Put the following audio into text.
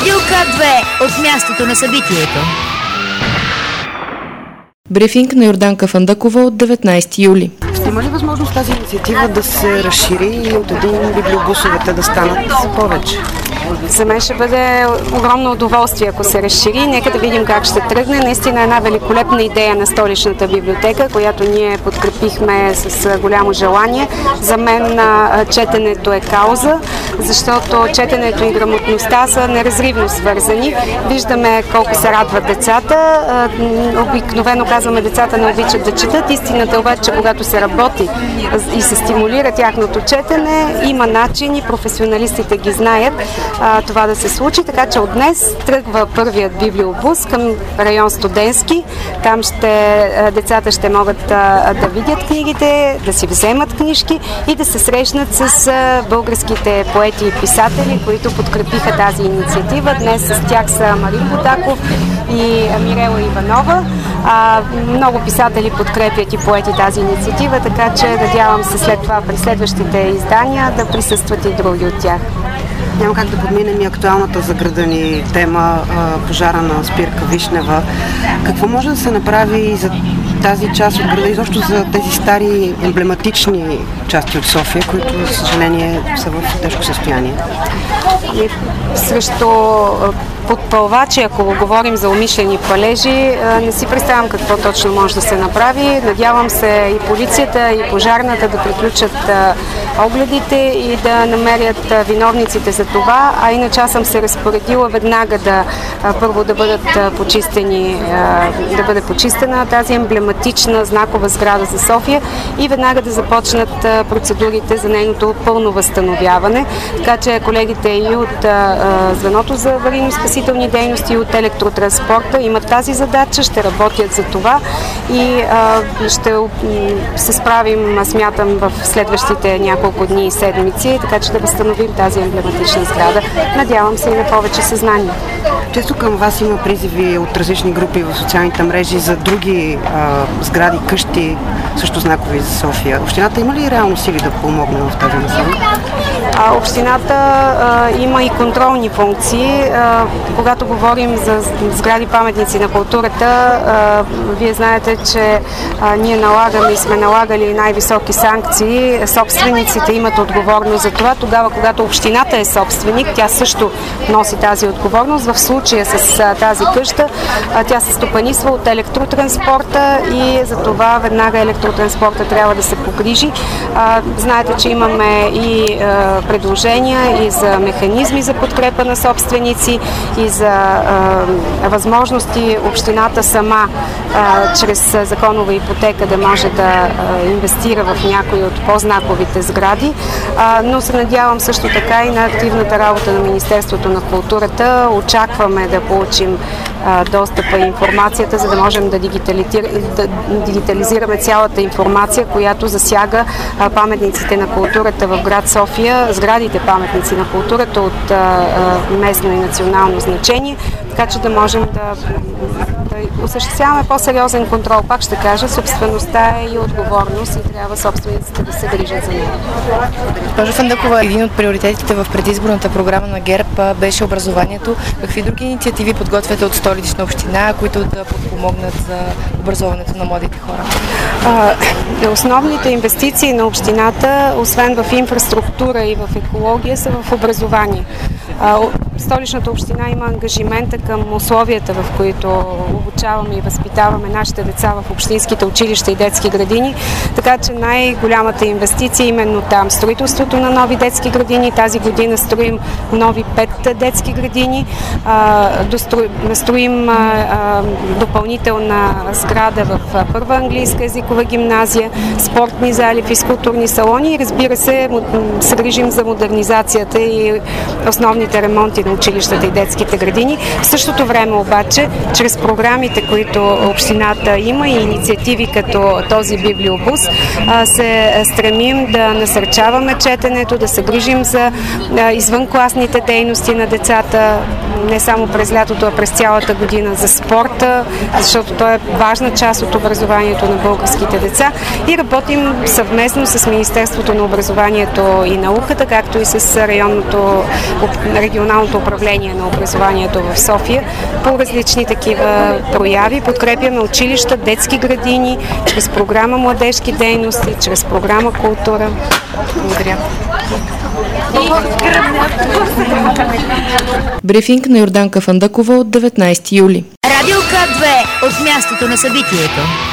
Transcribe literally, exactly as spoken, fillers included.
Радио К две от мястото на събитието. Брифинг на Йорданка Фандъкова от деветнайсети юли. Ще има ли възможност тази инициатива да се разшири и от един библиобусовете да станат повече? За мен ще бъде огромно удоволствие, ако се разшири. Нека да видим как ще тръгне. Наистина една великолепна идея на Столичната библиотека, която ние подкрепихме с голямо желание. За мен четенето е кауза, защото четенето и грамотността са неразривно свързани. Виждаме колко се радват децата. Обикновено казваме, децата не обичат да четат. Истината обаче, когато се работи и се стимулира тяхното четене, има начини, професионалистите ги знаят а, това да се случи, така че от днес тръгва първият библиобус към район Студентски. Там ще, децата ще могат а, да видят книгите, да си вземат книжки и да се срещнат с а, българските поети и писатели, които подкрепиха тази инициатива. Днес с тях са Марин Будаков и Мирела Иванова. А, много писатели подкрепят и поети тази инициатива, така че надявам се след това при следващите издания да присъстват и други от тях. Няма как да подминем и актуалната за града ни тема пожара на спирка Вишнева. Какво може да се направи за тази част от града, изобщо за тези стари емблематични части от София, които, за съжаление, са в тежко състояние? И срещу подпълвачи, ако говорим за умишлени палежи, не си представям какво точно може да се направи. Надявам се и полицията, и пожарната да приключат огледите и да намерят виновниците за това, а иначе аз съм се разпоредила веднага да първо да бъдат почистени, да бъде почистена тази емблематична знакова сграда за София и веднага да започнат процедурите за нейното пълно възстановяване. Така че колегите и от звеното за аварийно-спасителни дейности и от електротранспорта имат тази задача, ще работят за това и ще се справим, смятам, в следващите няколко дни и седмици, така че да възстановим тази емблематична сграда. Надявам се и на повече съзнание. Често към вас има призиви от различни групи в социалните мрежи за други а, сгради, къщи, също знакови за София. Общината има ли реално сили да помогне в тази насока? А, общината а, има и контролни функции. А, когато говорим за сгради паметници на културата, а, вие знаете, че а, ние налагаме и сме налагали най-високи санкции. Собствениците имат отговорност за това. Тогава, когато общината е собственик, тя също носи тази отговорност. В случая с а, тази къща, а, тя се стопанисва от електротранспорта и за това веднага електротранспорта трябва да се погрижи. А, знаете, че имаме и а, предложения и за механизми за подкрепа на собственици и за а, възможности общината сама а, чрез законова ипотека да може да а, инвестира в някои от по-знаковите сгради, а, но се надявам също така и на активната работа на Министерството на културата. Очакваме да получим а, достъпа и информацията, за да можем да, да дигитализираме цялата информация, която засяга а, паметниците на културата в град София, сградите паметници на културата от а, а, местно и национално значение, така че да можем да, да осъществяваме по-сериозен контрол. Пак ще кажа, собствеността е и отговорност и трябва собствениците да се грижат за нея. Госпожа Фандъкова, един от приоритетите в предизборната програма на ГЕРБ беше образованието. Какви други инициативи подготвяте от Столична община, които да подпомогнат за образоването на младите хора? А, основните инвестиции на общината, освен в инфраструктура и в екология, са в образование. А, Столичната община има ангажимента към условията, в които обучаваме и възпитаваме нашите деца в общинските училища и детски градини, така че най-голямата инвестиция е именно там. Строителството на нови детски градини. Тази година строим нови пет детски градини. А, достро... строим а, а, допълнителна сграда в първа английска езикова гимназия, спортни зали, физкултурни салони и, разбира се, се грижим за модернизацията и основните ремонти на училищата и детските градини. В същото време обаче, чрез програмите, които общината има и инициативи като този библиобус, се стремим да насърчаваме четенето, да се грижим за извънкласните дейности на децата, не само през лятото, а през цялата година за спорта, защото той е важна част от образованието на българските деца и работим съвместно с Министерството на образованието и науката, както и с районното, регионалното управление на образованието в София по различни такива прояви. Подкрепяме училища, детски градини, чрез програма Младежки дейности, чрез програма Култура. Благодаря. Брифинг на Йорданка Фандъкова от деветнайсети юли. Радио К две от мястото на събитието.